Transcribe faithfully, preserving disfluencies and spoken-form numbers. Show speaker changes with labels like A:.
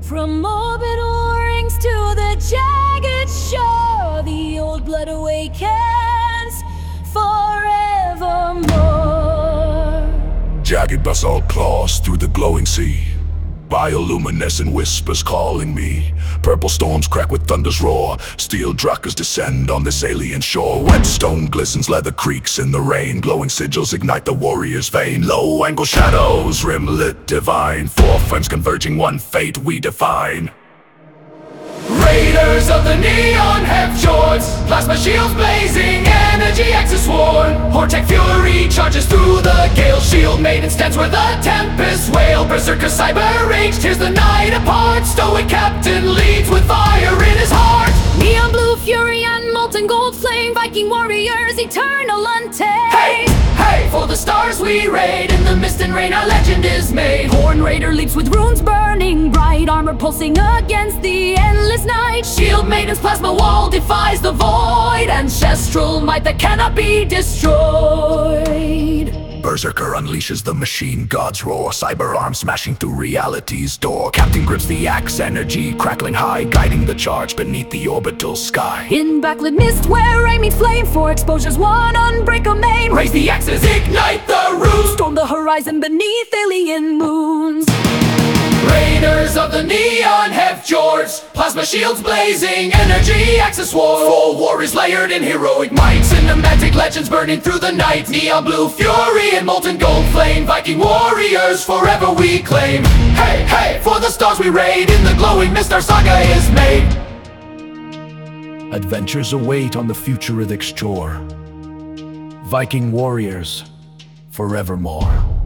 A: From orbital rings to the jagged shore, the old blood awakens forevermore.
B: Jagged basalt claws through the glowing sea, bioluminescent whispers calling me. Purple storms crack with thunder's roar, steel drakkars descend on this alien shore. Whetstone glistens, leather creaks in the rain, glowing sigils ignite the warrior's vein. Low-angle shadows, rim-lit divine, four flames converging, one fate we define. Raiders of the Neon Heft-Fjords, plasma shields blazing, energy axis sworn. Hortek fury charges through the gale, shield maiden stands where the tempests wail. Berserker cyber rage tears the night apart, stoic captain leads with fire in his heart.
A: Neon blue fury and molten gold flame, Viking warriors eternal untamed.
B: Hey, hey, for the stars we raid, in the mist and rain our legend is made.
A: Horn Raider leaps with runes burning bright, armor pulsing against the endless night.
B: Shield maiden's plasma wall defies the void, ancestral might that cannot be destroyed. Berserker unleashes the machine god's roar, cyber arm smashing through reality's door. Captain grips the axe, energy crackling high, guiding the charge beneath the orbital sky.
A: In backlit mist where I meet flame, for exposures one unbreak main.
B: Raise the axes, ignite the roost,
A: storm the horizon beneath alien moons.
B: Raiders of the Neon Heft-Fjords, plasma shields blazing, energy axis war. Full war is layered in heroic might, cinematic legends burning through the night. Neon blue fury and molten gold flame, Viking warriors forever we claim. Hey, hey, for the stars we raid, in the glowing mist our saga is made. Adventures await on the futuristic shore, Viking warriors forevermore.